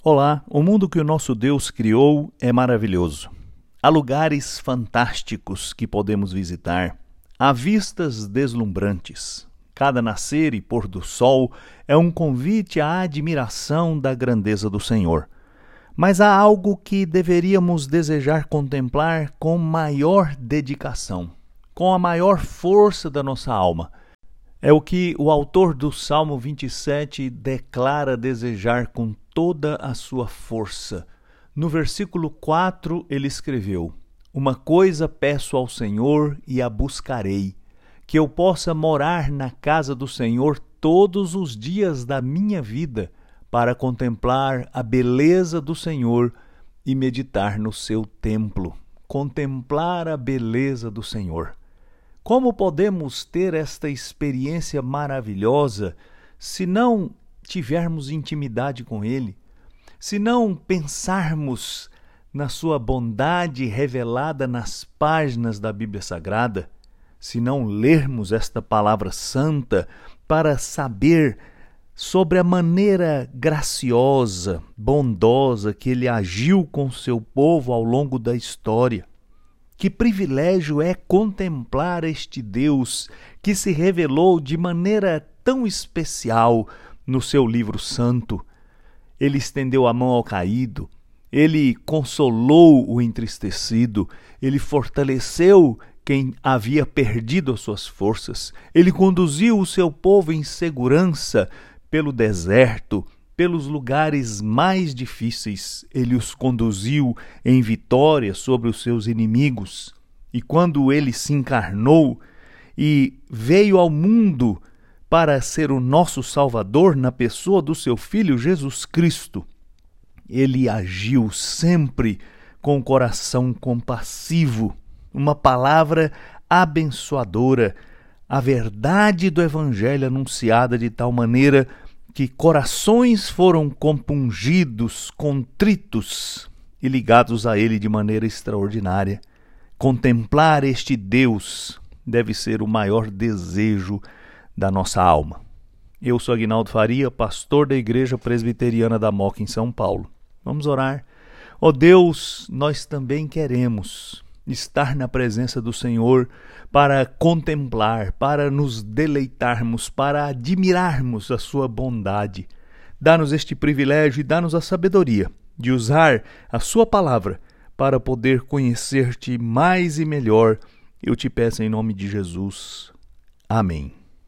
Olá, o mundo que o nosso Deus criou é maravilhoso. Há lugares fantásticos que podemos visitar. Há vistas deslumbrantes. Cada nascer e pôr do sol é um convite à admiração da grandeza do Senhor. Mas há algo que deveríamos desejar contemplar com maior dedicação, com a maior força da nossa alma. É o que o autor do Salmo 27 declara desejar com toda a sua força. No versículo 4 ele escreveu: "Uma coisa peço ao Senhor e a buscarei, que eu possa morar na casa do Senhor todos os dias da minha vida, para contemplar a beleza do Senhor e meditar no seu templo." Contemplar a beleza do Senhor. Como podemos ter esta experiência maravilhosa se não tivermos intimidade com Ele? Se não pensarmos na sua bondade revelada nas páginas da Bíblia Sagrada? Se não lermos esta palavra santa para saber sobre a maneira graciosa, bondosa que Ele agiu com seu povo ao longo da história? Que privilégio é contemplar este Deus que se revelou de maneira tão especial no seu livro santo. Ele estendeu a mão ao caído, ele consolou o entristecido, ele fortaleceu quem havia perdido as suas forças, ele conduziu o seu povo em segurança pelo deserto, pelos lugares mais difíceis. Ele os conduziu em vitória sobre os seus inimigos. E quando ele se encarnou e veio ao mundo para ser o nosso Salvador na pessoa do seu Filho Jesus Cristo, ele agiu sempre com o coração compassivo, uma palavra abençoadora, a verdade do Evangelho anunciada de tal maneira que corações foram compungidos, contritos e ligados a Ele de maneira extraordinária. Contemplar este Deus deve ser o maior desejo da nossa alma. Eu sou Aguinaldo Faria, pastor da Igreja Presbiteriana da Moca, em São Paulo. Vamos orar. Ó Deus, nós também queremos estar na presença do Senhor para contemplar, para nos deleitarmos, para admirarmos a sua bondade. Dá-nos este privilégio e dá-nos a sabedoria de usar a sua palavra para poder conhecer-te mais e melhor. Eu te peço em nome de Jesus. Amém.